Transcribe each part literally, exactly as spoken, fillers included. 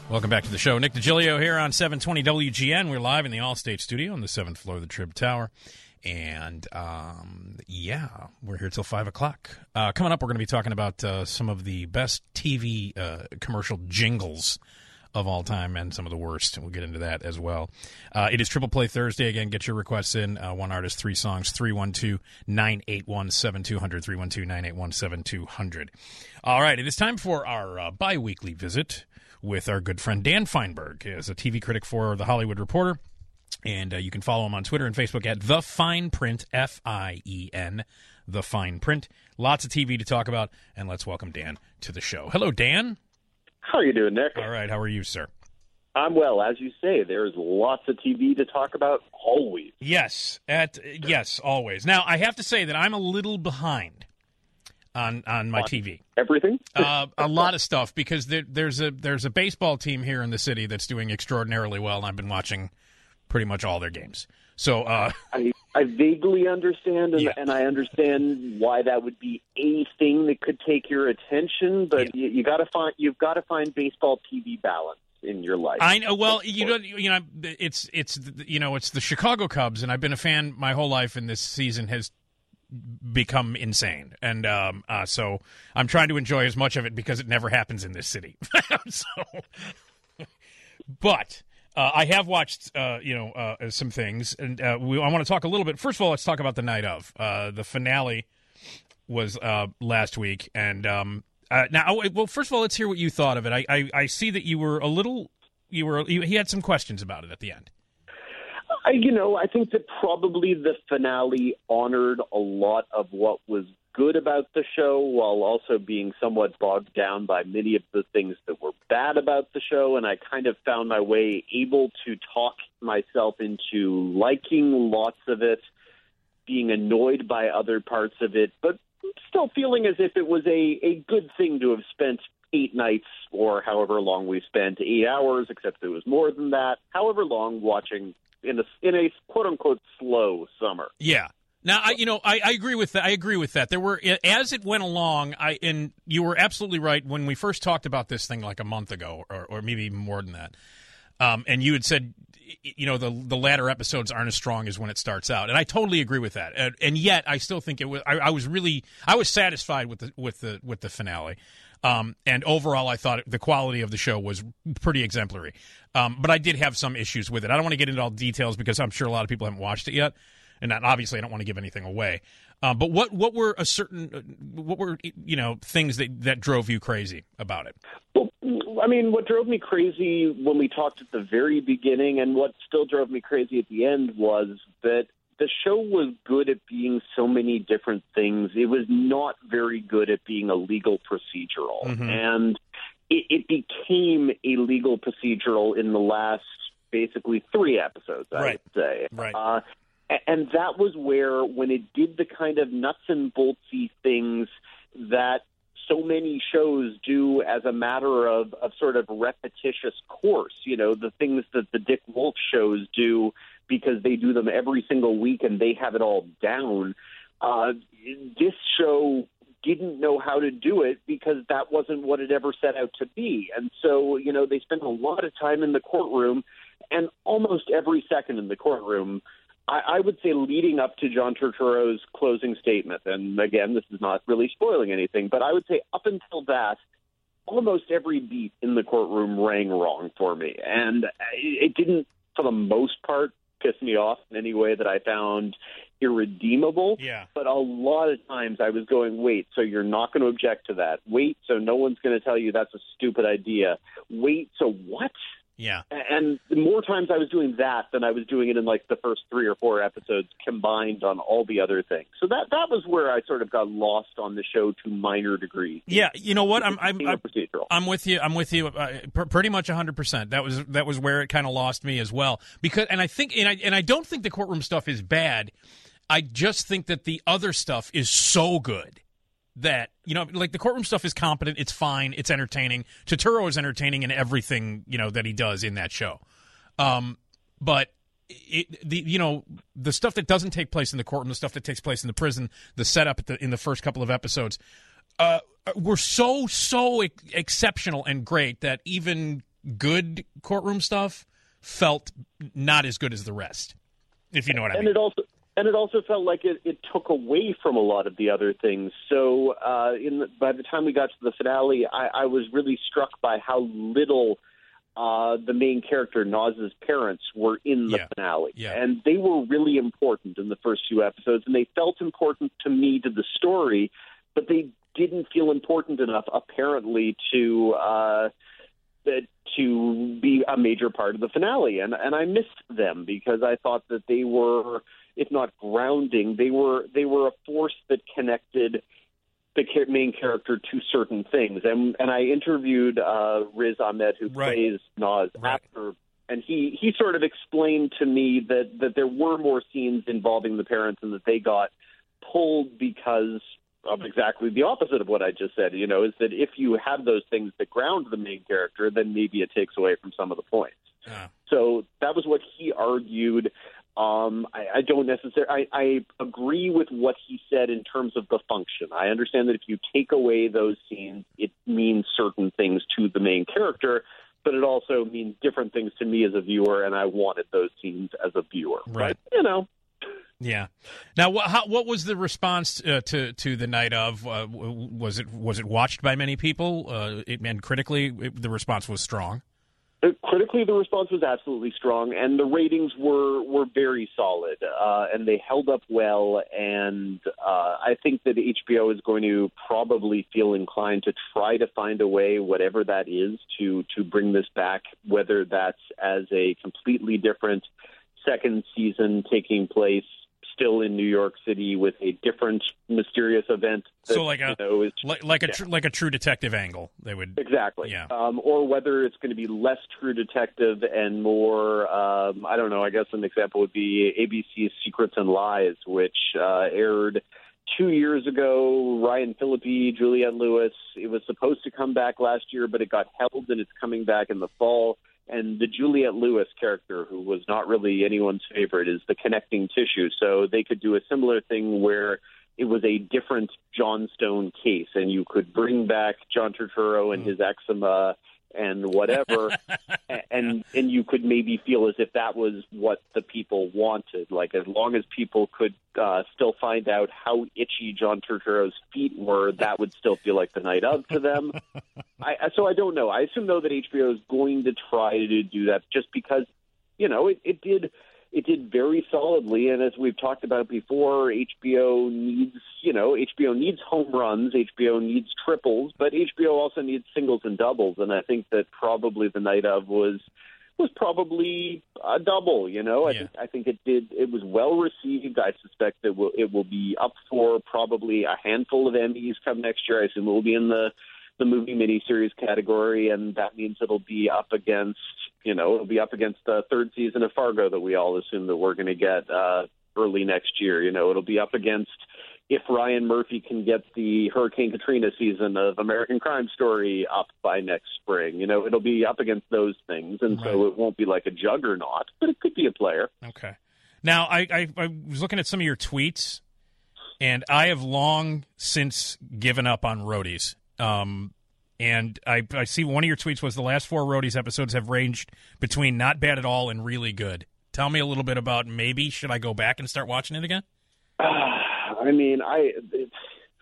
Welcome back to the show. Nick DiGilio here on seven twenty W G N. We're live in the Allstate studio on the seventh floor of the Trib Tower. And, um, yeah, we're here till five o'clock. Uh, coming up, we're going to be talking about uh, some of the best T V uh, commercial jingles of all time and some of the worst. And we'll get into that as well. Uh, it is Triple Play Thursday. Again, get your requests in. Uh, one artist, three songs, three one two, nine eight one, seven two zero zero, three one two, nine eight one, seven two zero zero. All right, it is time for our uh, bi-weekly visit with our good friend Dan Feinberg. He is a T V critic for The Hollywood Reporter, and uh, you can follow him on Twitter and Facebook at The Fine Print, F I E N, The Fine Print. Lots of T V to talk about, and let's welcome Dan to the show. Hello, Dan. How are you doing, Nick? All right, how are you, sir? I'm well. As you say, there's lots of T V to talk about always. Yes, at yes, always. Now, I have to say that I'm a little behind on on my on T V. Everything? uh, a lot of stuff, because there, there's a there's a baseball team here in the city that's doing extraordinarily well, and I've been watching pretty much all their games. So uh, I, I vaguely understand, and, yeah. and I understand why that would be a thing that could take your attention. But Yeah. you, you got to find you've got to find baseball T V balance in your life. I know. Well, you know, you know, it's it's you know, it's the Chicago Cubs, and I've been a fan my whole life, and this season has become insane, and um, uh, so I'm trying to enjoy as much of it because it never happens in this city. so, but uh, I have watched, uh, you know, uh, some things, and uh, we, I want to talk a little bit. First of all, let's talk about the night of. Uh, the finale was uh, last week, and um, uh, now, well, first of all, let's hear what you thought of it. I, I, I see that you were a little, you were, you, he had some questions about it at the end. I, you know, I think that probably the finale honored a lot of what was good about the show while also being somewhat bogged down by many of the things that were bad about the show. And I kind of found my way able to talk myself into liking lots of it, being annoyed by other parts of it, but still feeling as if it was a, a good thing to have spent eight nights or however long we spent, eight hours, except it was more than that, however long watching in a, in a quote-unquote slow summer. Yeah. Now, I, you know, I, I agree with that. I agree with that. There were, as it went along, I and you were absolutely right when we first talked about this thing like a month ago, or, or maybe even more than that. Um, and you had said, you know, the the latter episodes aren't as strong as when it starts out, and I totally agree with that. And, and yet, I still think it was. I, I was really, I was satisfied with the with the with the finale. Um, and overall, I thought the quality of the show was pretty exemplary. Um, but I did have some issues with it. I don't want to get into all the details because I'm sure a lot of people haven't watched it yet. And not, obviously, I don't want to give anything away. Uh, but what, what were a certain, what were, you know, things that, that drove you crazy about it? Well, I mean, what drove me crazy when we talked at the very beginning and what still drove me crazy at the end was that the show was good at being so many different things. It was not very good at being a legal procedural. Mm-hmm. And it, it became a legal procedural in the last basically three episodes, I right. would say. Right. Uh, and that was where, when it did the kind of nuts and boltsy things that so many shows do as a matter of, of sort of repetitious course, you know, the things that the Dick Wolf shows do because they do them every single week and they have it all down. Uh, this show didn't know how to do it because that wasn't what it ever set out to be. And so, you know, they spent a lot of time in the courtroom, and almost every second in the courtroom, I, I would say leading up to John Turturro's closing statement, and again, this is not really spoiling anything, but I would say up until that, almost every beat in the courtroom rang wrong for me. And it didn't, for the most part, piss me off in any way that I found irredeemable. Yeah. But a lot of times I was going, wait, so you're not going to object to that? Wait, so no one's going to tell you that's a stupid idea? Wait, so what? Yeah. And more times I was doing that than I was doing it in like the first three or four episodes combined on all the other things. So that that was where I sort of got lost on the show to minor degrees. Yeah, you know what? I'm I'm, I'm, procedural. I'm with you. I'm with you. Uh, pr- pretty much one hundred percent. That was that was where it kind of lost me as well. Because and I think and I and I don't think the courtroom stuff is bad. I just think that the other stuff is so good that, you know, like the courtroom stuff is competent, it's fine, it's entertaining. Turturro is entertaining in everything, you know, that he does in that show. Um, but it, the you know the stuff that doesn't take place in the courtroom, the stuff that takes place in the prison, the setup at the, in the first couple of episodes, uh, were so so ex- exceptional and great that even good courtroom stuff felt not as good as the rest, if you know what I and mean. It also, and it also felt like it, it took away from a lot of the other things. So uh, in the, by the time we got to the finale, I, I was really struck by how little uh, the main character, Naz's parents, were in the yeah. finale. Yeah. And they were really important in the first few episodes, and they felt important to me, to the story, but they didn't feel important enough, apparently, to uh, to be a major part of the finale. And and I missed them because I thought that they were, if not grounding, they were they were a force that connected the main character to certain things. And and I interviewed uh, Riz Ahmed, who right. plays Naz, right. after, and he, he sort of explained to me that, that there were more scenes involving the parents and that they got pulled because of exactly the opposite of what I just said, you know, is that if you have those things that ground the main character, then maybe it takes away from some of the points. Uh. So that was what he argued. Um, I, I don't necessarily, I, I agree with what he said in terms of the function. I understand that if you take away those scenes, it means certain things to the main character, but it also means different things to me as a viewer, and I wanted those scenes as a viewer. Right. But, you know. Yeah. Now, what, how, what was the response uh, to to the night of? Uh, was it was it watched by many people? Uh, it, and critically, it, the response was strong. Critically, the response was absolutely strong, and the ratings were, were very solid, uh, and they held up well, and uh, I think that H B O is going to probably feel inclined to try to find a way, whatever that is, to, to bring this back, whether that's as a completely different second season taking place still in New York City with a different mysterious event. That, so like a you know, is, like, like a yeah. tr- like a True Detective angle, they would exactly, yeah. Um, or whether it's going to be less True Detective and more. Um, I don't know. I guess an example would be A B C's Secrets and Lies, which uh, aired two years ago. Ryan Phillippe, Juliette Lewis. It was supposed to come back last year, but it got held, and it's coming back in the fall. And the Juliette Lewis character, who was not really anyone's favorite, is the connecting tissue. So they could do a similar thing where it was a different John Stone case, and you could bring back John Turturro and his eczema and whatever, and and you could maybe feel as if that was what the people wanted. Like, as long as people could uh, still find out how itchy John Turturro's feet were, that would still feel like the night of to them. I, so I don't know. I assume, though, that H B O is going to try to do that just because, you know, it, it did it did very solidly. And as we've talked about before, H B O needs, you know, H B O needs home runs, H B O needs triples, but H B O also needs singles and doubles. And I think that probably the night of was was probably a double, you know. I, yeah. think, I think it did. It was well received. I suspect that will, it will be up for probably a handful of Emmys come next year. I assume it will be in the the movie miniseries category, and that means it'll be up against, you know, it'll be up against the third season of Fargo that we all assume that we're going to get uh, early next year. You know, it'll be up against, if Ryan Murphy can get the Hurricane Katrina season of American Crime Story up by next spring. You know, it'll be up against those things, and right. so it won't be like a juggernaut, but it could be a player. Okay. Now, I, I, I was looking at some of your tweets, and I have long since given up on roadies. Um, and I, I see one of your tweets was the last four Roadies episodes have ranged between not bad at all and really good. Tell me a little bit about maybe should I go back and start watching it again? Uh, I mean, I it's,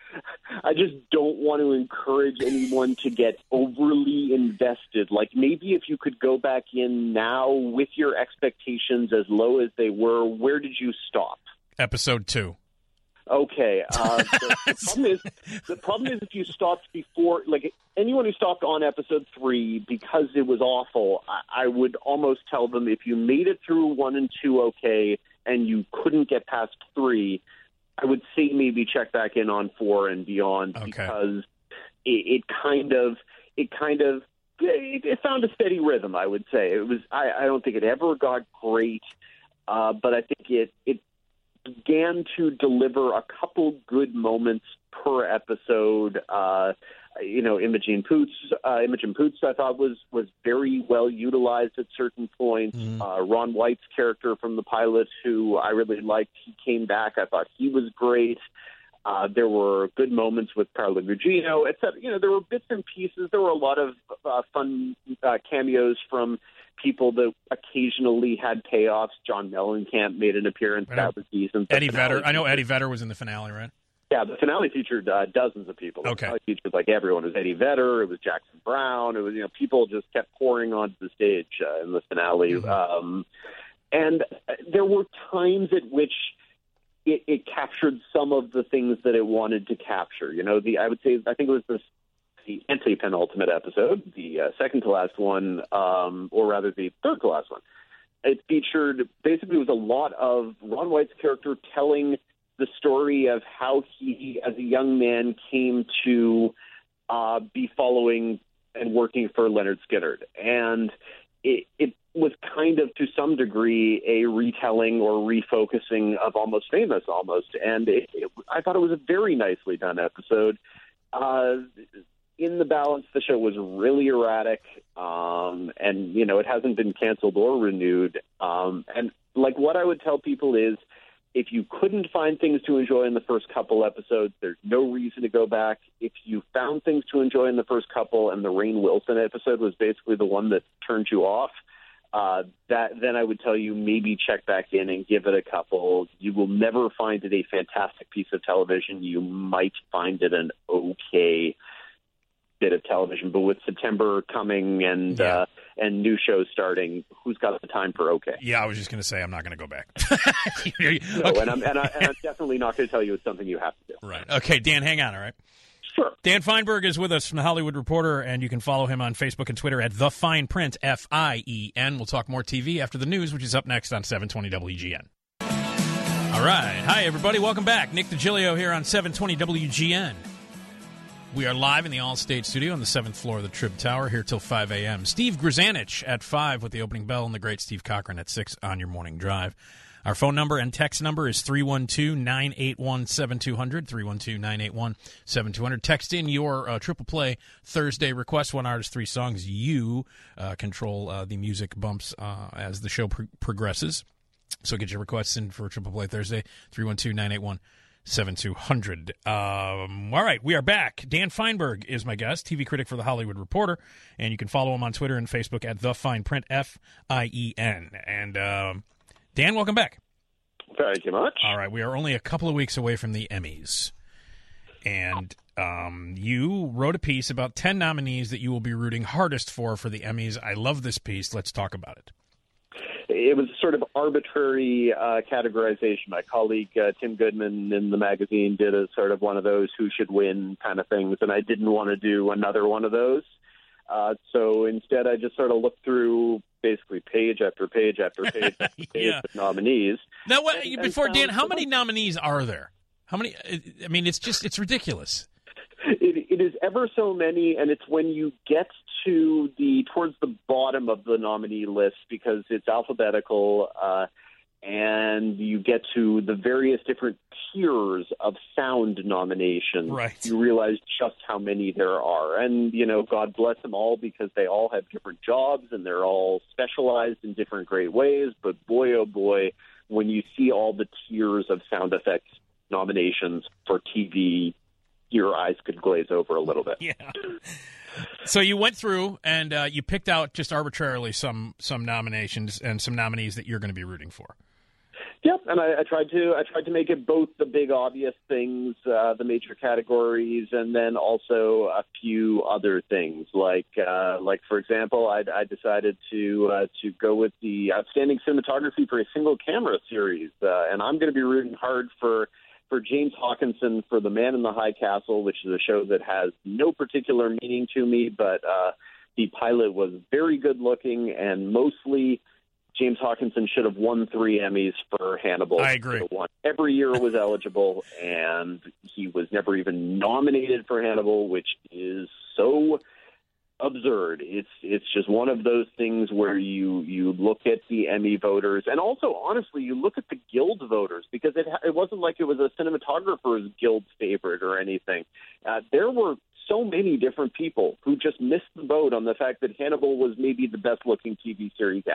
I just don't want to encourage anyone to get overly invested. Like, maybe if you could go back in now with your expectations as low as they were, where did you stop? Episode two. Okay. Uh, the, the problem is, the problem is if you stopped before, like anyone who stopped on episode three because it was awful, I, I would almost tell them if you made it through one and two okay and you couldn't get past three, I would say maybe check back in on four and beyond, okay. because it, it kind of, it kind of, it, it found a steady rhythm. I would say it was. I, I don't think it ever got great, uh, but I think it it. began to deliver a couple good moments per episode. Uh, you know, Imogen Poots, uh, Imogen Poots, I thought was was very well utilized at certain points. Mm. Uh, Ron White's character from the pilot, who I really liked, he came back. I thought he was great. Uh, there were good moments with Carla Gugino, et cetera. You know, there were bits and pieces. There were a lot of uh, fun uh, cameos from people that occasionally had payoffs. John Mellencamp made an appearance. That was decent. Eddie Vedder. I know Eddie Vedder was in the finale, right? Yeah, the finale featured uh, dozens of people. The okay. finale featured like everyone. It was Eddie Vedder. It was Jackson Brown. It was, you know, people just kept pouring onto the stage uh, in the finale. Mm-hmm. Um, and there were times at which it, it captured some of the things that it wanted to capture. You know, the I would say I think it was the the anti-penultimate episode, the uh, second to last one, um, or rather the third to last one. It featured basically it was a lot of Ron White's character telling the story of how he, as a young man, came to uh, be following and working for Leonard Skinner. And it, it was kind of, to some degree, a retelling or refocusing of Almost Famous, almost. And it, it, I thought it was a very nicely done episode. Uh, in the balance, the show was really erratic, um, and, you know, it hasn't been canceled or renewed. Um, and, like, what I would tell people is, if you couldn't find things to enjoy in the first couple episodes, there's no reason to go back. If you found things to enjoy in the first couple and the Rainn Wilson episode was basically the one that turned you off, uh, that then I would tell you maybe check back in and give it a couple. You will never find it a fantastic piece of television. You might find it an okay bit of television, but with September coming and yeah. uh, and new shows starting, who's got the time for okay? Yeah, I was just going to say I'm not going to go back. no, okay. and, I'm, and, I, and I'm definitely not going to tell you it's something you have to do. Right. Okay, Dan, hang on, all right? Sure. Dan Feinberg is with us from The Hollywood Reporter, and you can follow him on Facebook and Twitter at The Fine Print, F I E N. We'll talk more T V after the news, which is up next on seven twenty W G N. All right. Hi, everybody. Welcome back. Nick DiGilio here on seven twenty W G N. We are live in the All-State Studio on the seventh floor of the Trib Tower, here till five a.m. Steve Grzanich at five with the opening bell, and the great Steve Cochran at six on your morning drive. Our phone number and text number is three one two, nine eight one, seven two zero zero, three one two, nine eight one, seven two zero zero. Text in your uh, Triple Play Thursday request, one artist, three songs. You uh, control uh, the music bumps uh, as the show pro- progresses. So get your requests in for Triple Play Thursday, three one two, nine eight one, seven two zero zero. Um, all right, we are back. Dan Feinberg is my guest, T V critic for The Hollywood Reporter, and you can follow him on Twitter and Facebook at The Fine Print, F I E N. And um, Dan, welcome back. Thank you much. All right, we are only a couple of weeks away from the Emmys, and um, you wrote a piece about ten nominees that you will be rooting hardest for for the Emmys. I love this piece. Let's talk about it. It was sort of arbitrary uh, categorization. My colleague uh, Tim Goodman in the magazine did a sort of one of those who should win kind of things, and I didn't want to do another one of those. Uh, so instead, I just sort of looked through basically page after page after page after page yeah. of nominees. Now, what, and, before and Dan, how many nominees are there? How many? I mean, it's just it's ridiculous. It, it is ever so many, and it's when you get to the towards the bottom of the nominee list because it's alphabetical, uh, and you get to the various different tiers of sound nominations. Right. You realize just how many there are, and you know, God bless them all because they all have different jobs and they're all specialized in different great ways. But boy, oh boy, when you see all the tiers of sound effects nominations for T V, your eyes could glaze over a little bit. Yeah. So you went through and uh, you picked out just arbitrarily some some nominations and some nominees that you're going to be rooting for. Yep, and I, I tried to I tried to make it both the big obvious things, uh, the major categories, and then also a few other things. Like uh, like for example, I, I decided to uh, to go with the outstanding cinematography for a single camera series, uh, and I'm going to be rooting hard for. for James Hawkinson for The Man in the High Castle, which is a show that has no particular meaning to me, but uh, the pilot was very good looking, and mostly James Hawkinson should have won three Emmys for Hannibal. I agree. Won every year was eligible, and he was never even nominated for Hannibal, which is so absurd. It's it's just one of those things where you you look at the Emmy voters, and also honestly you look at the Guild voters, because it it wasn't like it was a cinematographer's Guild favorite or anything. Uh, there were so many different people who just missed the boat on the fact that Hannibal was maybe the best looking T V series ever.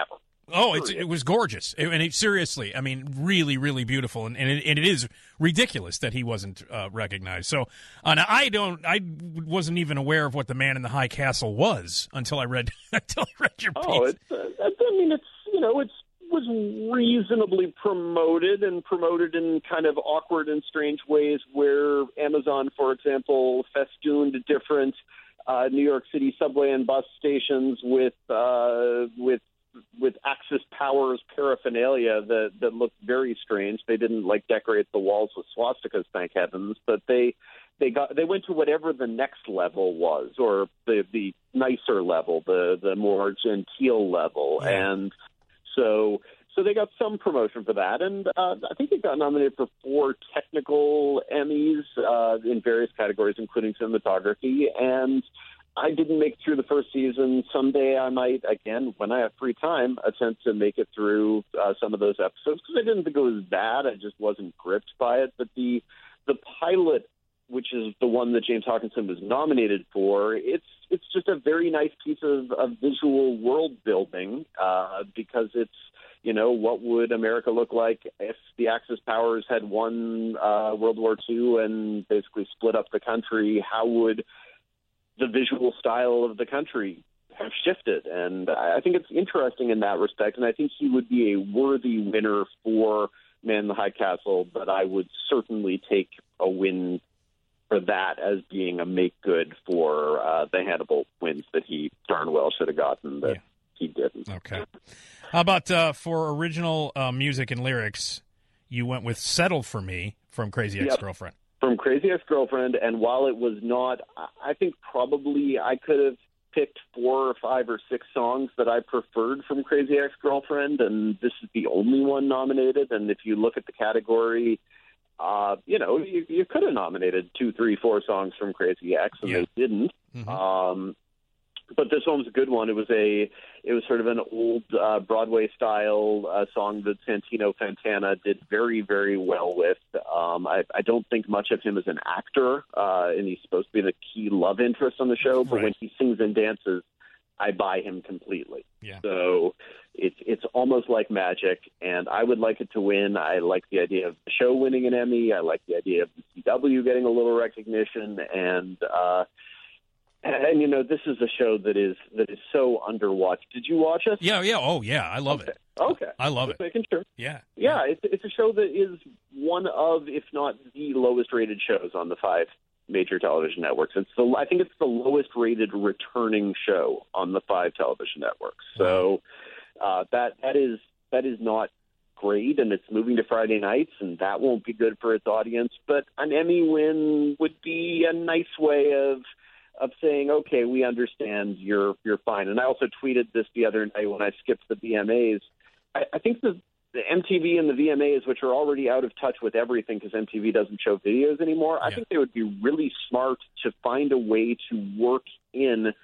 Oh, it's, it was gorgeous. It, and it, seriously, I mean, really, really beautiful. And, and, it, and it is ridiculous that he wasn't uh, recognized. So uh, now I don't, I wasn't even aware of what The Man in the High Castle was until I read, until I read your piece. Oh, it's, uh, I mean, it's, you know, it's, was reasonably promoted and promoted in kind of awkward and strange ways where Amazon, for example, festooned different uh, New York City subway and bus stations with uh, with with Axis Powers paraphernalia that, that looked very strange. They didn't like decorate the walls with swastikas, thank heavens, but they they got they went to whatever the next level was, or the the nicer level, the the more genteel level, yeah. and So, so they got some promotion for that, and uh, I think they got nominated for four technical Emmys uh, in various categories, including cinematography. And I didn't make it through the first season. Someday I might, again, when I have free time, attempt to make it through uh, some of those episodes because I didn't think it was bad. I just wasn't gripped by it. But the the pilot, which is the one that James Hawkinson was nominated for, it's it's just a very nice piece of, of visual world building uh, because it's, you know, what would America look like if the Axis powers had won uh, World War Two and basically split up the country? How would the visual style of the country have shifted? And I think it's interesting in that respect, and I think he would be a worthy winner for Man in the High Castle, but I would certainly take a win for that as being a make good for uh, the Hannibal wins that he darn well should have gotten that yeah. he didn't. Okay. How about uh, for original uh, music and lyrics, you went with Settle For Me from Crazy Ex-Girlfriend. Yep. From Crazy Ex-Girlfriend, and while it was not, I think probably I could have picked four or five or six songs that I preferred from Crazy Ex-Girlfriend, and this is the only one nominated, and if you look at the category, Uh, you know, you, you could have nominated two, three, four songs from Crazy Ex, and yeah. they didn't. Mm-hmm. Um, but this one was a good one. It was a, it was sort of an old uh, Broadway style uh, song that Santino Fontana did very, very well with. Um, I, I don't think much of him as an actor, uh, and he's supposed to be the key love interest on the show. But right. when he sings and dances, I buy him completely. Yeah. So it's it's almost like magic, and I would like it to win. I like the idea of the show winning an Emmy. I like the idea of the C W getting a little recognition, and uh, and, and you know, this is a show that is that is so underwatched. Did you watch it? Yeah, yeah, oh yeah, I love okay. it. Okay, I love Just it. Making sure. Yeah, yeah, yeah. It's it's a show that is one of, if not the lowest rated shows on the five major television networks. It's the I think it's the lowest rated returning show on the five television networks. So uh, that that is that is not great, and it's moving to Friday nights, and that won't be good for its audience. But an Emmy win would be a nice way of of saying, okay, we understand, you're you're fine. And I also tweeted this the other night when I skipped the V M As. I, I think the The M T V and the V M As, which are already out of touch with everything because M T V doesn't show videos anymore, yeah. I think they would be really smart to find a way to work in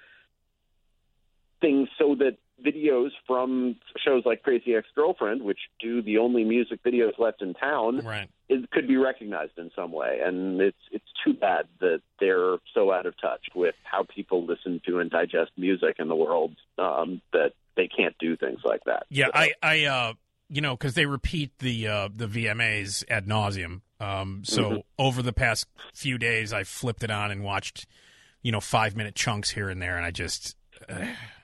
things so that videos from shows like Crazy Ex-Girlfriend, which do the only music videos left in town, right. it could be recognized in some way. And it's it's too bad that they're so out of touch with how people listen to and digest music in the world um, that they can't do things like that. Yeah, so. I... I uh... You know, because they repeat the uh, the V M As ad nauseum. Um, so mm-hmm. over the past few days, I flipped it on and watched, you know, five minute chunks here and there, and I just, uh,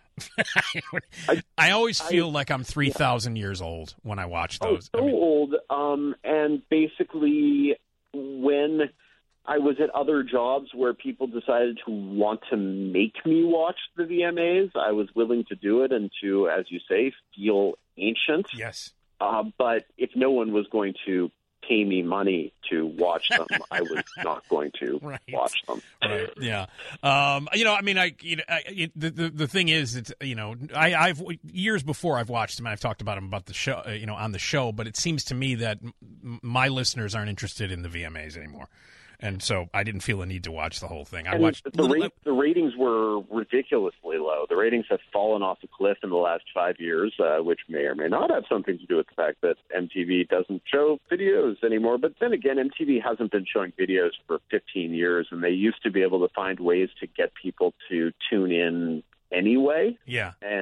I, I always feel I, like I'm three thousand yeah. years old when I watch those. Oh, so I mean, old. Um, and basically, when I was at other jobs where people decided to want to make me watch the V M As, I was willing to do it and to, as you say, feel ancient. Yes. Uh, but if no one was going to pay me money to watch them, I was not going to right. watch them. Right. Yeah. Um, you know, I mean, I, you know, I it, the, the the thing is, it's, you know, I, I've years before I've watched them and I've talked about them about the show, uh, you know, on the show. But it seems to me that m- my listeners aren't interested in the V M As anymore. And so I didn't feel a need to watch the whole thing. I and watched the, little, rate, the ratings were ridiculously low. The ratings have fallen off a cliff in the last five years, uh, which may or may not have something to do with the fact that M T V doesn't show videos anymore. But then again, M T V hasn't been showing videos for fifteen years, and they used to be able to find ways to get people to tune in anyway. Yeah. And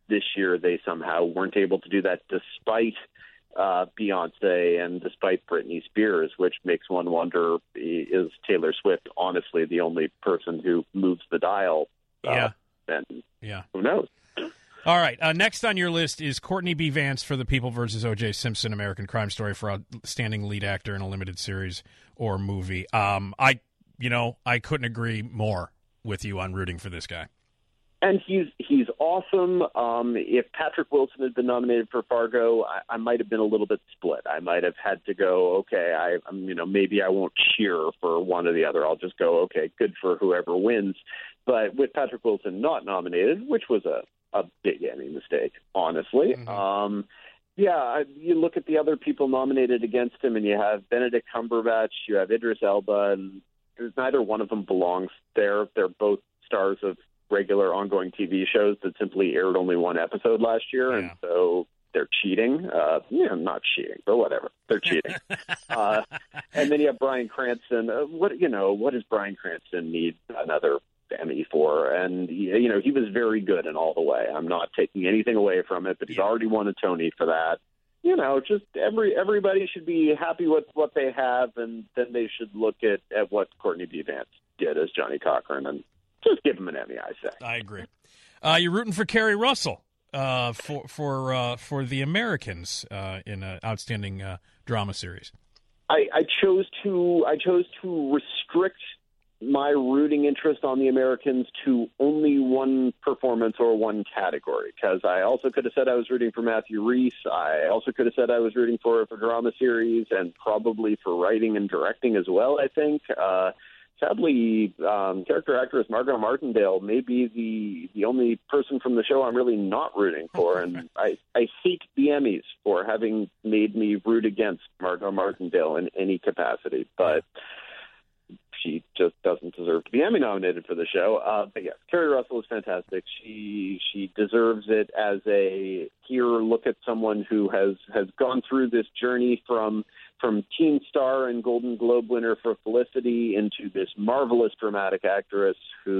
this year they somehow weren't able to do that despite uh, Beyonce and despite Britney Spears, which makes one wonder, is Taylor Swift honestly the only person who moves the dial? Uh, yeah. And yeah. who knows? All right. Uh, next on your list is Courtney B. Vance for The People versus O J. Simpson, American Crime Story for outstanding lead actor in a limited series or movie. Um, I, you know, I couldn't agree more with you on rooting for this guy. And he's he's awesome. Um, if Patrick Wilson had been nominated for Fargo, I, I might have been a little bit split. I might have had to go, okay, I, I'm, you know, maybe I won't cheer for one or the other. I'll just go, okay, good for whoever wins. But with Patrick Wilson not nominated, which was a a big Emmy mistake, honestly. Mm-hmm. Um, yeah, you look at the other people nominated against him, and you have Benedict Cumberbatch, you have Idris Elba, and neither one of them belongs there. They're both stars of regular ongoing T V shows that simply aired only one episode last year, yeah. and so they're cheating. Uh, yeah, not cheating, but whatever. They're cheating. uh, and then you have Bryan Cranston. Uh, what you know? What does Bryan Cranston need another Emmy for? And you know, he was very good in All the Way. I'm not taking anything away from it, but he's already won a Tony for that. You know, just every everybody should be happy with what they have, and then they should look at, at what Courtney B. Vance did as Johnny Cochran and just give him an Emmy, I say. I agree. Uh, you're rooting for Kerry Russell uh, for for uh, for The Americans uh, in an outstanding uh, drama series. I, I chose to I chose to restrict my rooting interest on The Americans to only one performance or one category, because I also could have said I was rooting for Matthew Rhys. I also could have said I was rooting for for drama series and probably for writing and directing as well, I think. Uh, sadly, um, character actress Margot Martindale may be the, the only person from the show I'm really not rooting for, and I, I hate the Emmys for having made me root against Margot Martindale in any capacity, but she just doesn't deserve to be Emmy nominated for the show. Uh, but yes, Kerry Russell is fantastic. She she deserves it as a here look at someone who has, has gone through this journey from from teen star and Golden Globe winner for Felicity into this marvelous dramatic actress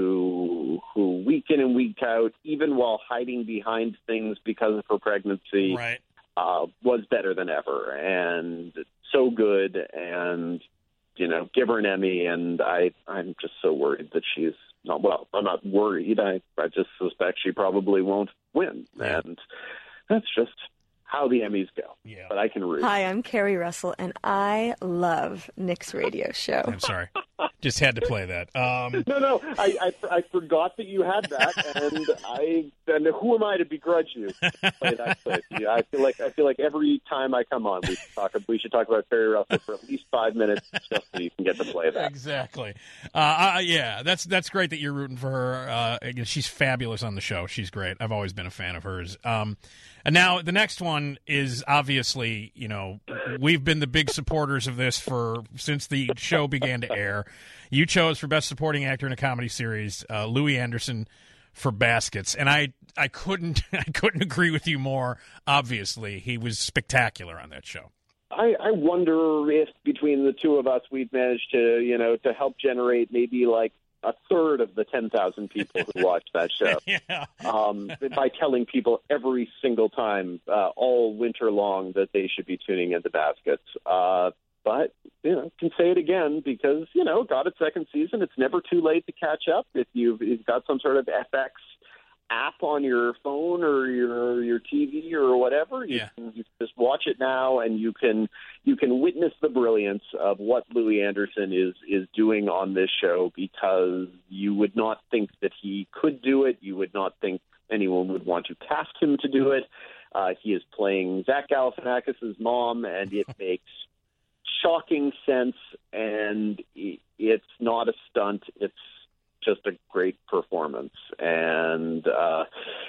who who week in and week out, even while hiding behind things because of her pregnancy, right. uh, was better than ever and so good. And you know, give her an Emmy, and I, I'm just so worried that she's not, well, I'm not worried. I, I just suspect she probably won't win. Yeah. And that's just how the Emmys go. Yeah. But I can read. Hi, I'm Kerry Russell, and I love Nick's radio show. I'm sorry. Just had to play that. Um, no, no, I, I, I forgot that you had that, and I, and who am I to begrudge you? Play that clip. Yeah, I feel like I feel like every time I come on, we should talk. We should talk about Kerry Russell for at least five minutes, just so you can get to play that. Exactly. Uh, uh, yeah, that's that's great that you're rooting for her. Uh, she's fabulous on the show. She's great. I've always been a fan of hers. Um, and now the next one is obviously, you know, we've been the big supporters of this for since the show began to air. You chose for Best Supporting Actor in a Comedy Series, uh, Louis Anderson for Baskets, and I, I couldn't I couldn't agree with you more. Obviously, he was spectacular on that show. I, I wonder if between the two of us we've managed to, you know, to help generate maybe like a third of the ten thousand people who watched that show. Yeah. Um, by telling people every single time, uh, all winter long, that they should be tuning into Baskets. Uh, but, you know, can say it again because, you know, got its second season. It's never too late to catch up if you've, you've got some sort of F X app on your phone or your your T V or whatever. You, yeah. can, you can just watch it now, and you can you can witness the brilliance of what Louis Anderson is is doing on this show, because you would not think that he could do it. You would not think anyone would want to cast him to do it. Uh, he is playing Zach Galifianakis' mom, and it makes shocking sense, and it's not a stunt. It's just a great performance. And, uh,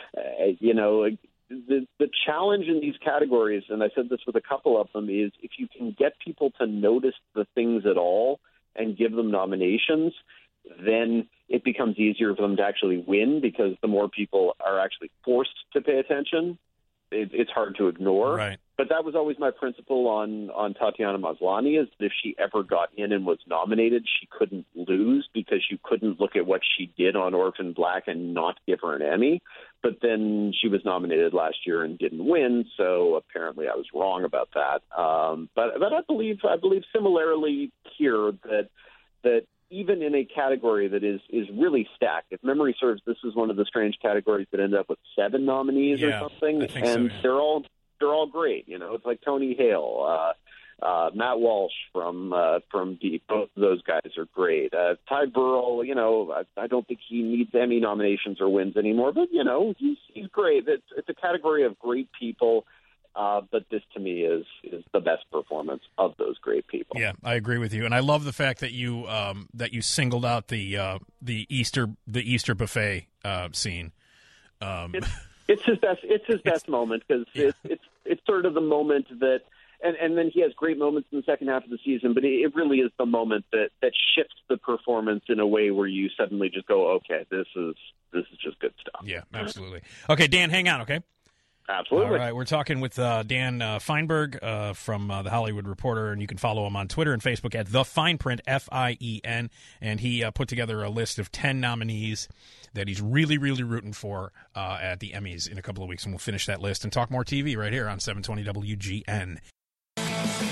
you know, the, the challenge in these categories, and I said this with a couple of them, is if you can get people to notice the things at all and give them nominations, then it becomes easier for them to actually win, because the more people are actually forced to pay attention, it, it's hard to ignore. Right. but that was always my principle on, on Tatiana Maslany, is that if she ever got in and was nominated, she couldn't lose, because you couldn't look at what she did on Orphan Black and not give her an Emmy. But then she was nominated last year and didn't win, so apparently I was wrong about that. Um, but but I believe I believe similarly here that that even in a category that is is really stacked, if memory serves, this is one of the strange categories that ended up with seven nominees yeah, or something, I think and so, yeah. they're all they're all great. You know, it's like Tony Hale, uh, uh, Matt Walsh from uh, from Deep. Both of those guys are great. Uh, Ty Burrell, you know, I, I don't think he needs Emmy nominations or wins anymore, but you know, he's he's great. It's it's a category of great people. Uh, but this, to me, is is the best performance of those great people. Yeah, I agree with you, and I love the fact that you um, that you singled out the uh, the Easter the Easter buffet uh, scene. Um, it's, it's his best. It's his best it's, moment, because yeah. it's, it's it's sort of the moment that, and, and then he has great moments in the second half of the season. But it, it really is the moment that, that shifts the performance in a way where you suddenly just go, okay, this is this is just good stuff. Yeah, absolutely. Okay, Dan, hang on. Okay. Absolutely. All right, we're talking with uh, Dan uh, Fienberg uh, from uh, The Hollywood Reporter, and you can follow him on Twitter and Facebook at The Fine Print, F I E N, and he uh, put together a list of ten nominees that he's really, really rooting for uh, at the Emmys in a couple of weeks, and we'll finish that list and talk more T V right here on seven twenty W G N. Oh,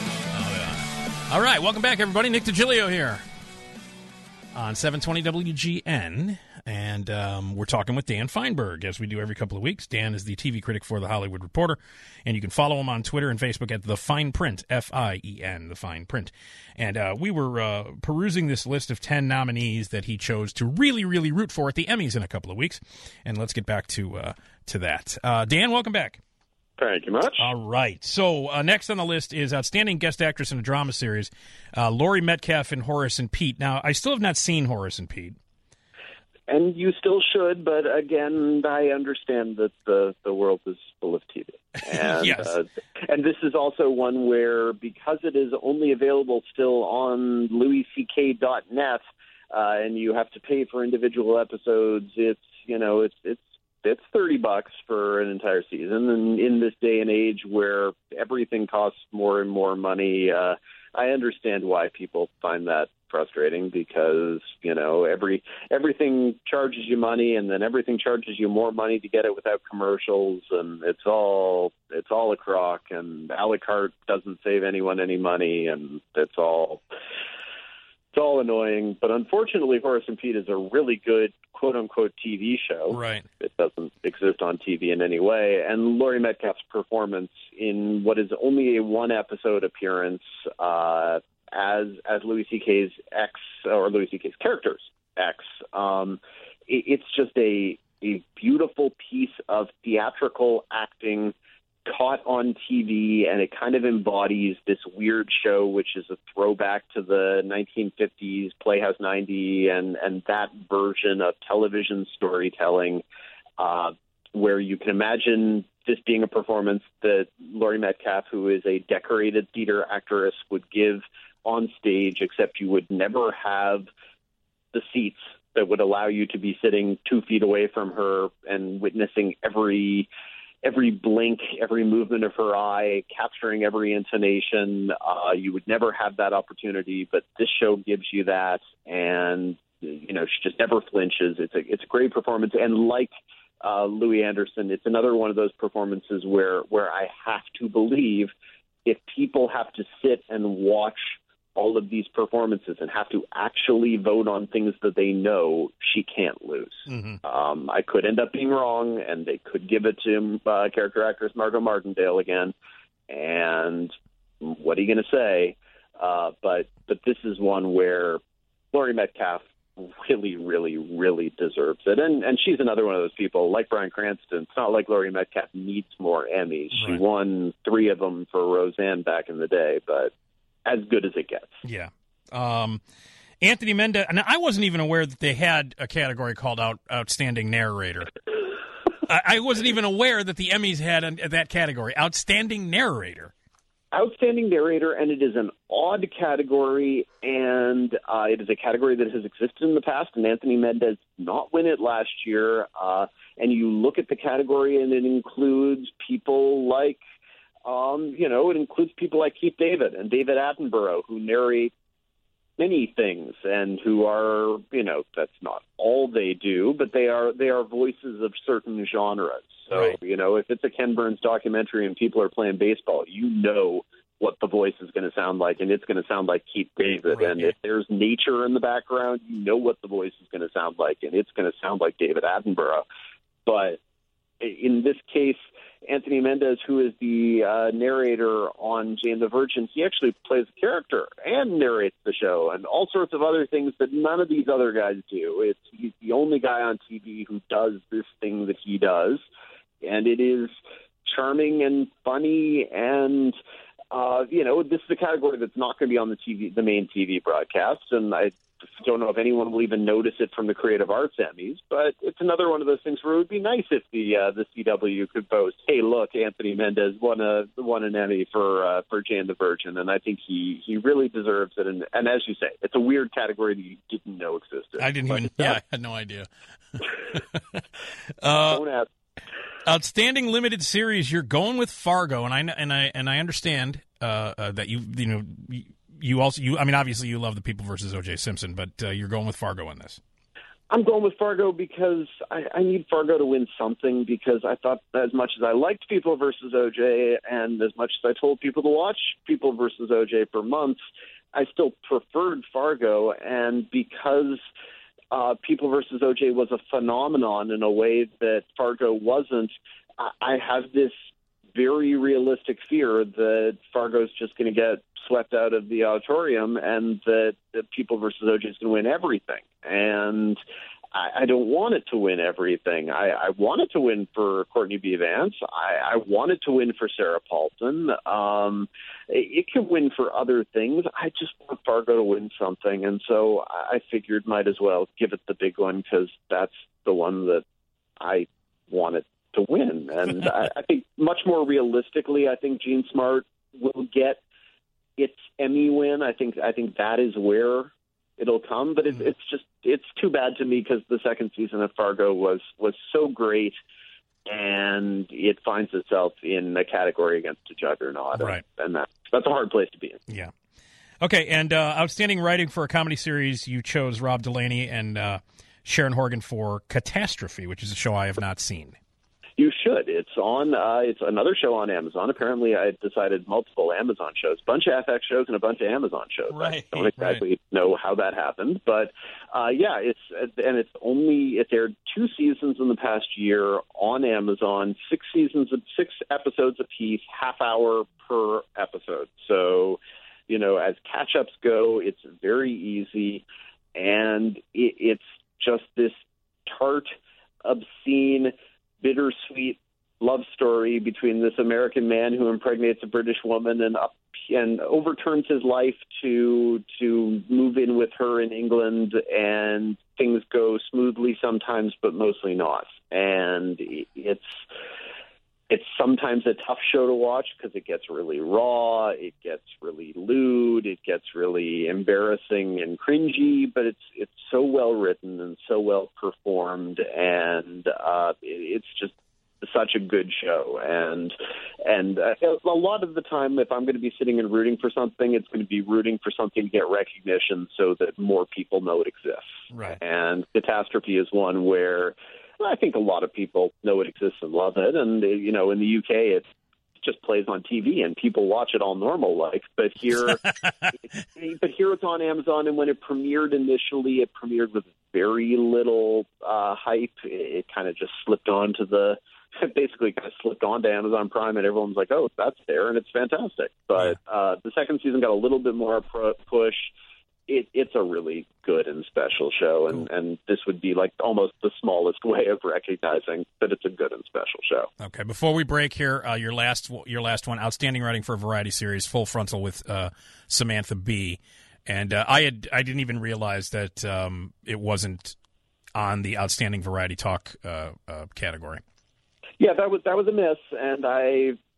yeah. All right, welcome back, everybody. Nick DiGilio here on seven twenty W G N. And um, we're talking with Dan Fienberg, as we do every couple of weeks. Dan is the T V critic for The Hollywood Reporter, and you can follow him on Twitter and Facebook at The Fine Print, F I E N, The Fine Print. And uh, we were uh, perusing this list of ten nominees that he chose to really, really root for at the Emmys in a couple of weeks. And let's get back to uh, to that. Uh, Dan, welcome back. Thank you much. All right. So uh, next on the list is Outstanding Guest Actress in a Drama Series, uh, Laurie Metcalf and Horace and Pete. Now, I still have not seen Horace and Pete. And you still should, but again, I understand that the, the world is full of T V. And, yes. uh, and this is also one where, because it is only available still on louis c k dot net, uh, and you have to pay for individual episodes, it's, you know, it's, it's, it's thirty bucks for an entire season. And in this day and age where everything costs more and more money, uh, I understand why people find that frustrating, because, you know, every everything charges you money, and then everything charges you more money to get it without commercials, and it's all it's all a crock, and a la carte doesn't save anyone any money, and it's all it's all annoying. But unfortunately, Horace and Pete is a really good quote unquote T V show. Right. It doesn't exist on T V in any way. And Laurie Metcalf's performance in what is only a one episode appearance uh as as Louis C K's ex, or Louis C K's character's ex, um, it, it's just a a beautiful piece of theatrical acting caught on T V, and it kind of embodies this weird show, which is a throwback to the nineteen fifties Playhouse ninety and and that version of television storytelling, uh, where you can imagine this being a performance that Laurie Metcalf, who is a decorated theater actress, would give on stage, except you would never have the seats that would allow you to be sitting two feet away from her and witnessing every every blink, every movement of her eye, capturing every intonation. Uh, you would never have that opportunity, but this show gives you that, and you know, she just never flinches. It's a it's a great performance, and like uh, Louis Anderson, it's another one of those performances where where I have to believe, if people have to sit and watch all of these performances and have to actually vote on things that they know, she can't lose. Mm-hmm. Um, I could end up being wrong, and they could give it to uh, character actress Margot Martindale again. And what are you going to say? Uh, but but this is one where Laurie Metcalf really, really, really deserves it. And and she's another one of those people, like Bryan Cranston. It's not like Laurie Metcalf needs more Emmys. Right. She won three of them for Roseanne back in the day, but as good as it gets. Yeah. Um, Anthony Mendez, and I wasn't even aware that they had a category called out, Outstanding Narrator. I, I wasn't even aware that the Emmys had a, that category, Outstanding Narrator. Outstanding Narrator, and it is an odd category, and uh, it is a category that has existed in the past, and Anthony Mendez did not win it last year. Uh, and you look at the category, and it includes people like um, you know, it includes people like Keith David and David Attenborough, who narrate many things and who are, you know, that's not all they do, but they are they are voices of certain genres. So, right. you know, if it's a Ken Burns documentary and people are playing baseball, you know what the voice is going to sound like, and it's going to sound like Keith David. Right. And if there's nature in the background, you know what the voice is going to sound like, and it's going to sound like David Attenborough. But in this case, Anthony Mendez, who is the uh, narrator on Jane the Virgin, he actually plays a character and narrates the show and all sorts of other things that none of these other guys do. It's he's the only guy on T V who does this thing that he does, and it is charming and funny and uh, you know, this is a category that's not going to be on the T V, the main T V broadcast, and I don't know if anyone will even notice it from the Creative Arts Emmys, but it's another one of those things where it would be nice if the uh, the C W could post, "Hey, look, Anthony Mendez won a won an Emmy for uh, for Jane the Virgin," and I think he, he really deserves it. And, and as you say, it's a weird category that you didn't know existed. I didn't but, even. Yeah, I had no idea. uh, don't ask. Outstanding limited series. You're going with Fargo, and I and I and I understand uh, uh, that you you know. You, You also, you I mean, obviously you love The People versus O J Simpson, but uh, you're going with Fargo in this. I'm going with Fargo because I, I need Fargo to win something, because I thought as much as I liked People versus O J and as much as I told people to watch People versus O J for months, I still preferred Fargo. And because uh, People versus O J was a phenomenon in a way that Fargo wasn't, I, I have this very realistic fear that Fargo's just going to get swept out of the auditorium and that, that People versus O J is going to win everything. And I, I don't want it to win everything. I, I want it to win for Courtney B. Vance. I, I want it to win for Sarah Paulson. Um, it, it can win for other things. I just want Fargo to win something. And so I figured might as well give it the big one, because that's the one that I wanted to win. And I, I think much more realistically, I think Jean Smart will get its Emmy win. I think I think that is where it'll come. But it, mm. it's just it's too bad to me, because the second season of Fargo was was so great, and it finds itself in a category against a juggernaut. Right, and, and that that's a hard place to be in. Yeah. Okay, and uh, outstanding writing for a comedy series, you chose Rob Delaney and uh, Sharon Horgan for Catastrophe, which is a show I have not seen. You should. It's on. Uh, it's another show on Amazon. Apparently, I decided multiple Amazon shows, a bunch of F X shows, and a bunch of Amazon shows. Right, I don't exactly right. know how that happened, but uh, yeah, it's and it's only it aired two seasons in the past year on Amazon. Six seasons of six episodes apiece, half hour per episode. So, you know, as catch-ups go, it's very easy, and it, it's just this tart, obscene, bittersweet love story between this American man who impregnates a British woman and up and overturns his life to to move in with her in England, and things go smoothly sometimes, but mostly not. And it's it's sometimes a tough show to watch because it gets really raw, it gets really lewd, it gets really embarrassing and cringy, but it's it's so well written and so well performed, and uh, it, it's just such a good show. And and uh, a lot of the time, if I'm going to be sitting and rooting for something, it's going to be rooting for something to get recognition so that more people know it exists. Right. And Catastrophe is one where I think a lot of people know it exists and love it. And, you know, in the U K, it just plays on T V and people watch it all normal like. But here, but here it's on Amazon. And when it premiered initially, it premiered with very little uh, hype. It, it kind of just slipped onto the, basically kind of slipped onto Amazon Prime, and everyone's like, oh, that's there, and it's fantastic. But uh, the second season got a little bit more pro- push. It, it's a really good and special show, and, and this would be like almost the smallest way of recognizing that it's a good and special show. Okay, before we break here, uh, your last your last one, outstanding writing for a variety series, Full Frontal with uh, Samantha Bee, and uh, I had I didn't even realize that um, it wasn't on the outstanding variety talk uh, uh, category. Yeah, that was that was a miss, and I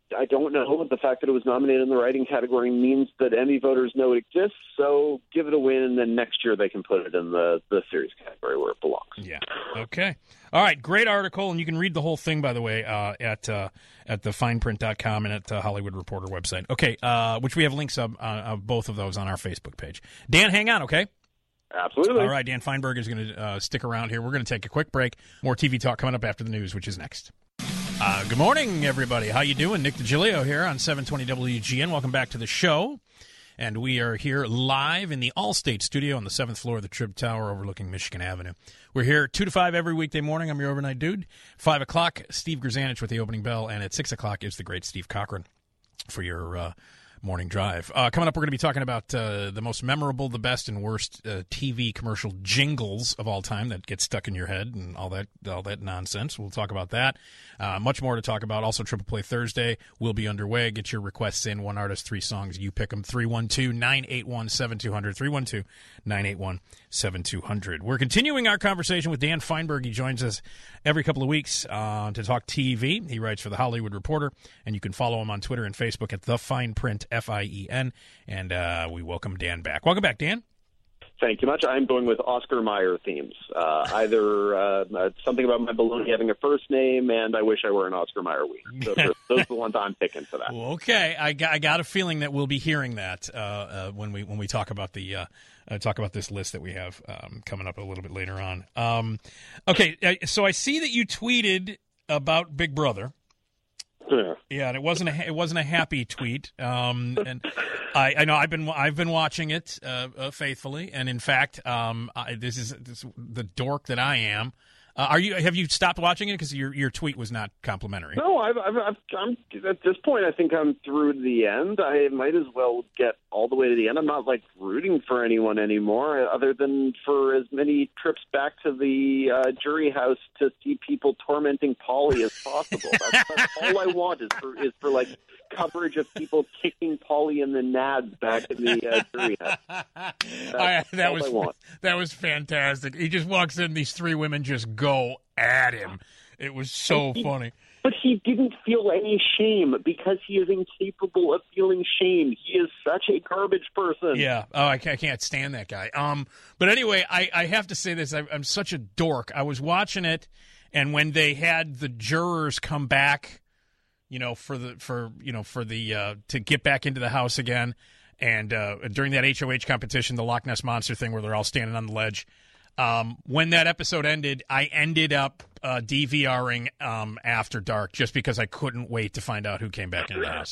I don't know. The fact that it was nominated in the writing category means that Emmy voters know it exists, so give it a win, and then next year they can put it in the, the series category where it belongs. Yeah. Okay. All right. Great article, and you can read the whole thing, by the way, uh, at uh, at the fine print dot com and at the Hollywood Reporter website. Okay, uh, which we have links of, uh, of both of those on our Facebook page. Dan, hang on, okay? Absolutely. All right, Dan Feinberg is going to uh, stick around here. We're going to take a quick break. More T V talk coming up after the news, which is next. Uh, good morning, everybody. How you doing? Nick DiGilio here on seven twenty W G N. Welcome back to the show. And we are here live in the Allstate studio on the seventh floor of the Trib Tower overlooking Michigan Avenue. We're here two to five every weekday morning. I'm your overnight dude. five o'clock, Steve Grzanich with the opening bell. And at six o'clock is the great Steve Cochran for your uh, morning drive. Uh, coming up, we're going to be talking about uh, the most memorable, the best, and worst uh, T V commercial jingles of all time that get stuck in your head and all that all that nonsense. We'll talk about that. Uh, much more to talk about. Also, Triple Play Thursday will be underway. Get your requests in. One artist, three songs. You pick them. three one two, nine eight one, seven two zero zero. three one two, nine eight one, seven two zero zero. We're continuing our conversation with Dan Feinberg. He joins us every couple of weeks uh, to talk T V. He writes for The Hollywood Reporter, and you can follow him on Twitter and Facebook at The Fine Print, F I E N. And uh, we welcome Dan back. Welcome back, Dan. Thank you much. I'm going with Oscar Mayer themes. Uh, either uh, something about my baloney having a first name, and I wish I were an Oscar Mayer week. Those are, those are the ones I'm picking for that. Well, okay, I got, I got a feeling that we'll be hearing that uh, uh, when we when we talk about the uh, uh, talk about this list that we have um, coming up a little bit later on. Um, okay, uh, so I see that you tweeted about Big Brother. Yeah. Yeah, and it wasn't a it wasn't a happy tweet. Um, and I, I know I've been I've been watching it uh, uh, faithfully, and in fact, um, I, this is this, the dork that I am. Uh, are you? Have you stopped watching it because your your tweet was not complimentary? No, I've, I've, I've, I'm at this point. I think I'm through to the end. I might as well get all the way to the end. I'm not like rooting for anyone anymore, other than for as many trips back to the uh, jury house to see people tormenting Paulie as possible. That's, that's all I want is for is for like coverage of people kicking Paulie in the nads back in the uh, jury house. That's I, that all was I want. That was fantastic. He just walks in, these three women just go at him. It was so he, funny. But he didn't feel any shame because he is incapable of feeling shame. He is such a garbage person. Yeah. Oh, I can't, I can't stand that guy. Um. But anyway, I, I have to say this. I, I'm such a dork. I was watching it, and when they had the jurors come back, you know, for the for you know for the uh, to get back into the house again, and uh, during that H O H competition, the Loch Ness Monster thing where they're all standing on the ledge. Um, when that episode ended, I ended up uh, DVRing um, After Dark just because I couldn't wait to find out who came back into the house.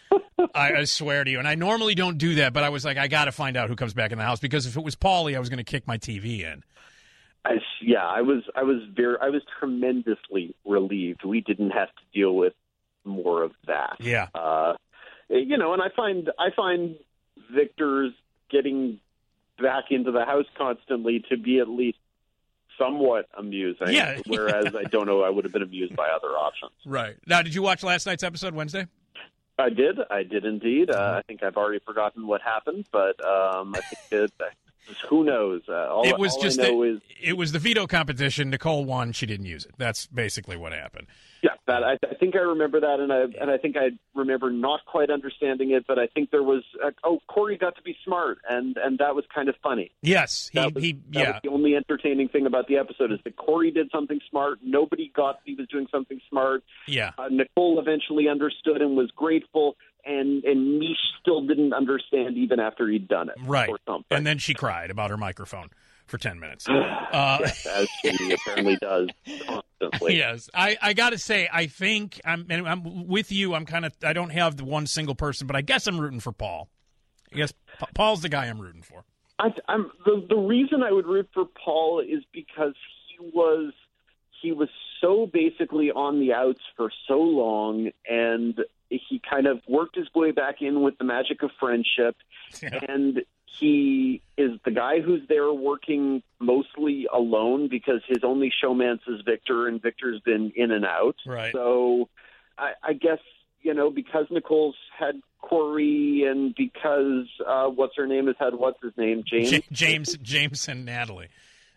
I, I swear to you, and I normally don't do that, but I was like, I got to find out who comes back in the house because if it was Paulie, I was going to kick my T V in. I, yeah, I was, I was very, I was tremendously relieved we didn't have to deal with more of that. Yeah. Uh, you know, and I find, I find Victor's getting back into the house constantly to be at least somewhat amusing. Yeah. Whereas I don't know, I would have been amused by other options. Right. Now, did you watch last night's episode Wednesday? I did. I did indeed. Uh, I think I've already forgotten what happened, but um, I think it, who knows? Uh, all, it was all just I know that, is it was the veto competition. Nicole won. She didn't use it. That's basically what happened. Yeah, that I, I think I remember that, and I and I think I remember not quite understanding it, but I think there was uh, oh Corey got to be smart, and, and that was kind of funny. Yes, he that was, he that yeah. was the only entertaining thing about the episode is that Corey did something smart. Nobody got that he was doing something smart. Yeah, uh, Nicole eventually understood and was grateful, and and Mish still didn't understand even after he'd done it. Right, or something. And then she cried about her microphone for ten minutes. Uh, yes, as she apparently does constantly. Yes, I, I got to say, I think I'm and I'm with you. I'm kind of I don't have the one single person, but I guess I'm rooting for Paul. I guess Pa- Paul's the guy I'm rooting for. I, I'm the the reason I would root for Paul is because he was he was so basically on the outs for so long, and he kind of worked his way back in with the magic of friendship, Yeah. and he is the guy who's there working mostly alone because his only showmance is Victor, and Victor's been in and out. Right. So I, I guess, you know, because Nicole's had Corey and because uh, what's her name has had what's his name, James? J- James, James and Natalie.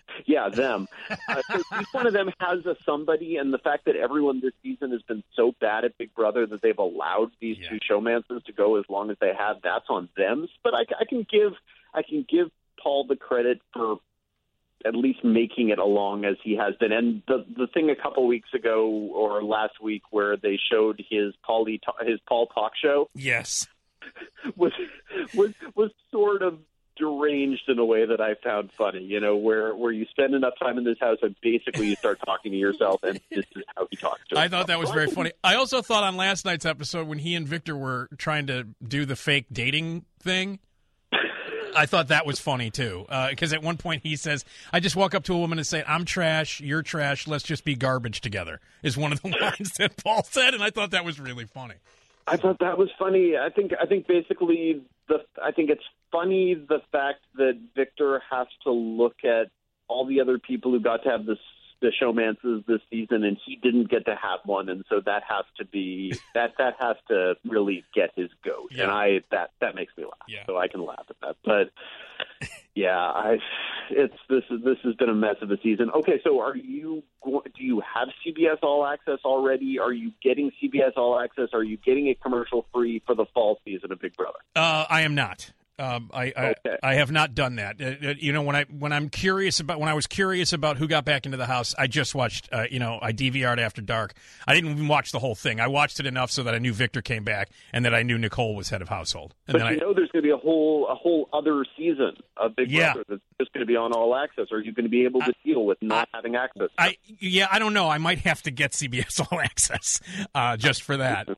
Yeah, them. Uh, so each one of them has a somebody, and the fact that everyone this season has been so bad at Big Brother that they've allowed these Yeah. two showmances to go as long as they have, that's on them. But I, I can give I can give Paul the credit for at least making it along as he has been. And the the thing a couple weeks ago or last week where they showed his Paulie his Paul talk show Yes. was was was sort of deranged in a way that I found funny, you know, where, where you spend enough time in this house and basically you start talking to yourself, and this is how he talks to I himself. thought that was very funny. I also thought on last night's episode when he and Victor were trying to do the fake dating thing, I thought that was funny too. Because uh, at one point he says, I just walk up to a woman and say, I'm trash, you're trash, let's just be garbage together, is one of the lines that Paul said, and I thought that was really funny. I thought that was funny. I think I think basically the I think it's funny the fact that Victor has to look at all the other people who got to have this the showmances this season, and he didn't get to have one, and so that has to be that that has to really get his goat, Yeah. and I that that makes me laugh. Yeah. So I can laugh at that, but yeah, I it's this is this has been a mess of a season. Okay, so are you go- do you have C B S All Access already? Are you getting C B S All Access? Are you getting it commercial free for the fall season of Big Brother? Uh, I am not. Um, I, I Okay. I have not done that. Uh, uh, you know, when I when I'm curious about when I was curious about who got back into the house, I just watched. Uh, you know, I D V R'd After Dark. I didn't even watch the whole thing. I watched it enough so that I knew Victor came back and that I knew Nicole was head of household. And But then you I, know there's going to be a whole a whole other season of Big Yeah. Brother that's just going to be on All Access. Are you going to be able to deal with not having access? I yeah, I don't know. I might have to get C B S All Access uh, just for that.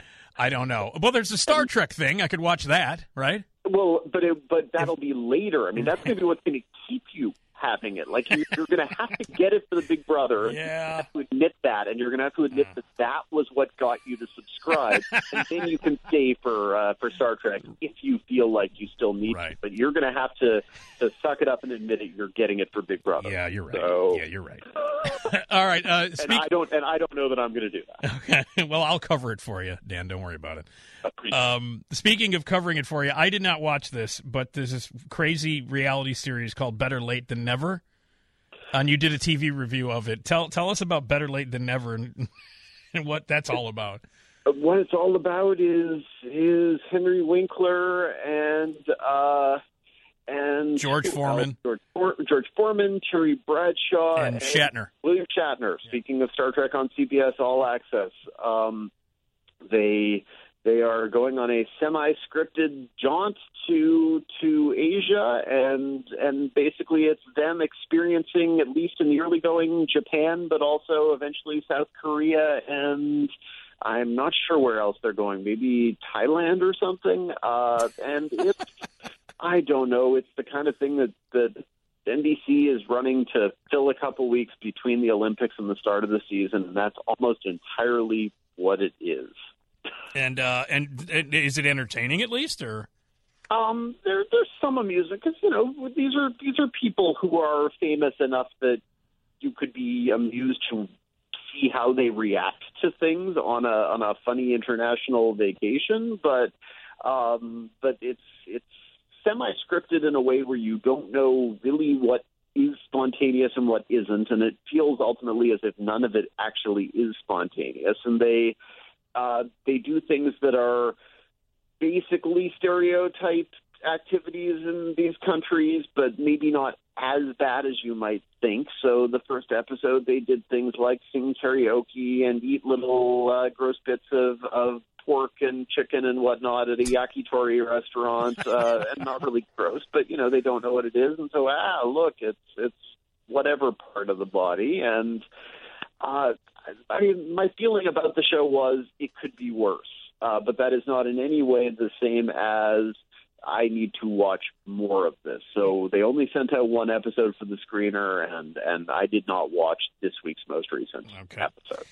I don't know. Well, there's a Star Trek thing. I could watch that, right? Well, but it, but that'll be later. I mean, that's going to be what's going to keep you having it. Like you're, you're going to have to get it for the Big Brother. Yeah. You have to admit that, and you're going to have to admit that that was what got you to subscribe, and then you can stay for uh, for Star Trek if you feel like you still need Right. to. But you're going to have to to suck it up and admit it. You're getting it for Big Brother. Yeah, you're right. So- Yeah, you're right. All right. Uh, And speak. I don't and I don't know that I'm going to do that. Okay. Well, I'll cover it for you, Dan. Don't worry about it. Appreciate Um, speaking of covering it for you, I did not watch this, but there's this crazy reality series called Better Late Than Never, and you did a T V review of it. Tell tell us about Better Late Than Never and, and what that's all about. What it's all about is is Henry Winkler and uh, and George who Foreman. else? George, George Foreman, Terry Bradshaw, And Shatner. William Shatner. Speaking of Star Trek on C B S All Access, um, they they are going on a semi-scripted jaunt to to Asia, and and basically it's them experiencing, at least in the early going, Japan, but also eventually South Korea, and I'm not sure where else they're going. Maybe Thailand or something. Uh, and it's I don't know. It's the kind of thing that that N B C is running to fill a couple weeks between the Olympics and the start of the season, and that's almost entirely what it is. And uh, and, and is it entertaining at least, or? Um, there, there's some amusement because you know these are these are people who are famous enough that you could be amused to see how they react to things on a on a funny international vacation. But um, but it's it's semi-scripted in a way where you don't know really what is spontaneous and what isn't, and it feels ultimately as if none of it actually is spontaneous. And they uh, they do things that are basically stereotyped activities in these countries, but maybe not as bad as you might think. So the first episode, they did things like sing karaoke and eat little uh, gross bits of, of pork and chicken and whatnot at a yakitori restaurant, uh, and not really gross, but you know they don't know what it is, and so ah, look, it's it's whatever part of the body, and uh, I mean, my feeling about the show was it could be worse, uh, but that is not in any way the same as I need to watch more of this. So they only sent out one episode for the screener, and, and I did not watch this week's most recent Okay. episode.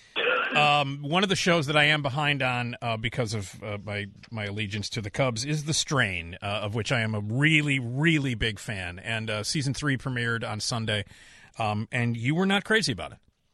Um, one of the shows that I am behind on uh, because of uh, my my allegiance to the Cubs is The Strain, uh, of which I am a really, really big fan. And uh, season three premiered on Sunday, um, and you were not crazy about it.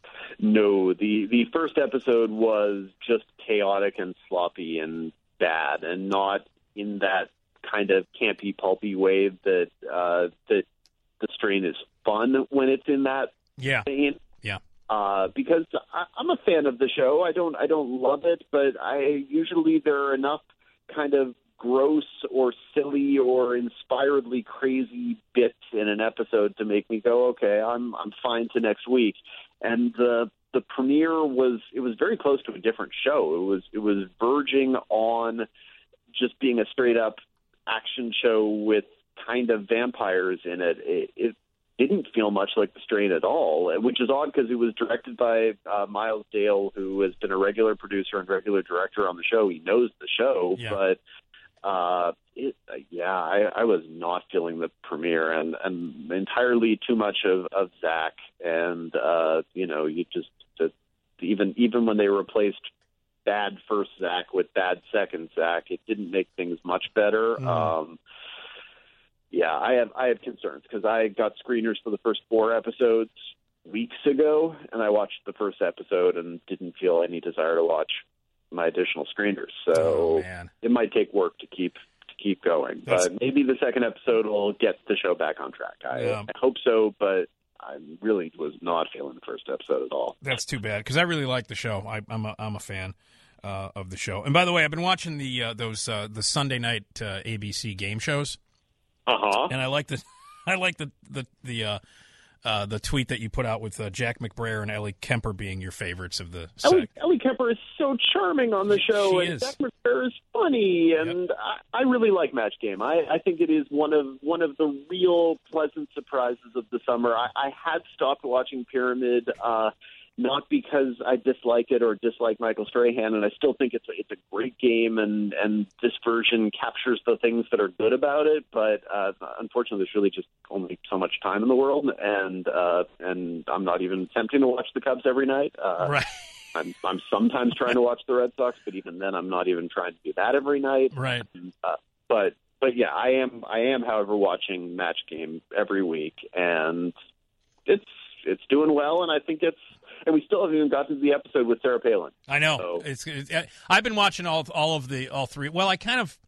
No, the, the first episode was just chaotic and sloppy and bad, and not in that kind of campy, pulpy way that uh, that The Strain is fun when it's in that Yeah. vein. Yeah. Uh, because I, I'm a fan of the show. I don't I don't love it, but I usually there are enough kind of gross or silly or inspiredly crazy bits in an episode to make me go, okay, I'm I'm fine to next week. And the the premiere was it was very close to a different show. It was it was verging on just being a straight up action show with kind of vampires in it. It, it didn't feel much like The Strain at all, which is odd because it was directed by uh, Miles Dale, who has been a regular producer and regular director on the show. He knows the show, Yeah. but uh, it, uh, yeah, I, I was not feeling the premiere, and, and entirely too much of, of Zach. And uh, you know, you just, just even even when they replaced bad first Zach with bad second Zach, it didn't make things much better. Mm. Um, Yeah, I have I have concerns because I got screeners for the first four episodes weeks ago, and I watched the first episode and didn't feel any desire to watch my additional screeners. So Oh, man. it might take work to keep to keep going, That's- but maybe the second episode will get the show back on track. I, Yeah. I hope so, but I really was not feeling the first episode at all. That's too bad because I really like the show. I, I'm a, I'm a fan uh, of the show. And by the way, I've been watching the uh, those uh, the Sunday night uh, A B C game shows. Uh huh. And I like the, I like the the the uh, uh, the tweet that you put out with uh, Jack McBrayer and Ellie Kemper being your favorites of the. Ellie, Ellie Kemper is so charming on the show, She and is. Jack McBrayer is funny, and I, I really like Match Game. I, I think it is one of one of the real pleasant surprises of the summer. I, I had stopped watching Pyramid, uh, not because I dislike it or dislike Michael Strahan, and I still think it's a, it's a great game, and, and this version captures the things that are good about it. But uh, unfortunately, there's really just only so much time in the world, and uh, and I'm not even attempting to watch the Cubs every night. Uh, Right. I'm I'm sometimes trying to watch the Red Sox, but even then, I'm not even trying to do that every night. Right. Uh, but but yeah, I am I am, however, watching Match Game every week, and it's it's doing well, and I think it's. And we still haven't even got to the episode with Sarah Palin. I know. So- It's, it's. I've been watching all all of the all three. Well, I kind of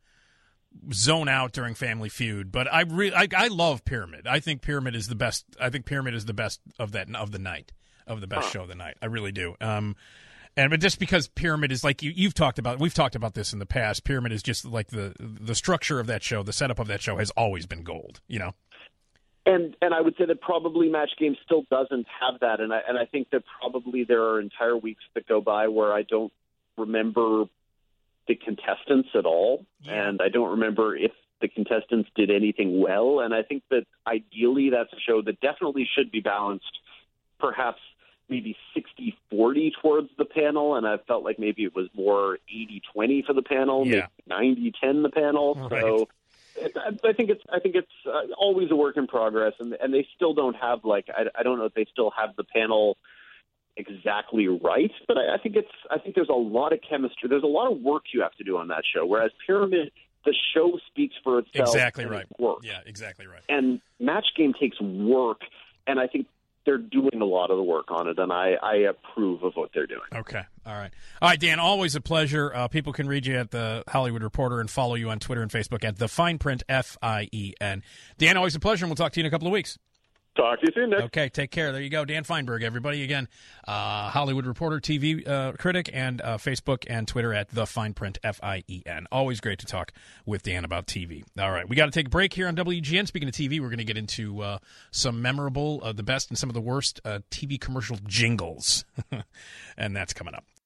zone out during Family Feud, but I re- I, I love Pyramid. I think Pyramid is the best. I think Pyramid is the best of that of the night of the best Huh. show of the night. I really do. Um, and but just because Pyramid is like you, you've talked about, we've talked about this in the past. Pyramid is just like the the structure of that show, the setup of that show has always been gold. You know. And and I would say that probably Match Game still doesn't have that, and I and I think that probably there are entire weeks that go by where I don't remember the contestants at all, Yeah. and I don't remember if the contestants did anything well. And I think that ideally that's a show that definitely should be balanced, perhaps maybe sixty forty towards the panel, and I felt like maybe it was more eighty twenty for the panel, Yeah. maybe ninety ten the panel. Right. So. I think it's I think it's uh, always a work in progress, and and they still don't have like I, I don't know if they still have the panel exactly right, but I, I think it's I think there's a lot of chemistry. There's a lot of work you have to do on that show. Whereas Pyramid, the show speaks for itself. Exactly and right. it works. Yeah, exactly right. And Match Game takes work, and I think they're doing a lot of the work on it, and I, I approve of what they're doing. Okay. All right. All right, Dan, always a pleasure. Uh, people can read you at The Hollywood Reporter and follow you on Twitter and Facebook at The Fine Print, F I E N. Dan, always a pleasure, and we'll talk to you in a couple of weeks. Talk to you soon, Nick. Okay, take care. There you go. Dan Feinberg, everybody. Again, uh, Hollywood Reporter, T V uh, critic, and uh, Facebook and Twitter at The Fine Print, F I E N. Always great to talk with Dan about T V. All right, we got to take a break here on W G N. Speaking of T V, we're going to get into uh, some memorable, uh, the best and some of the worst uh, T V commercial jingles. And that's coming up.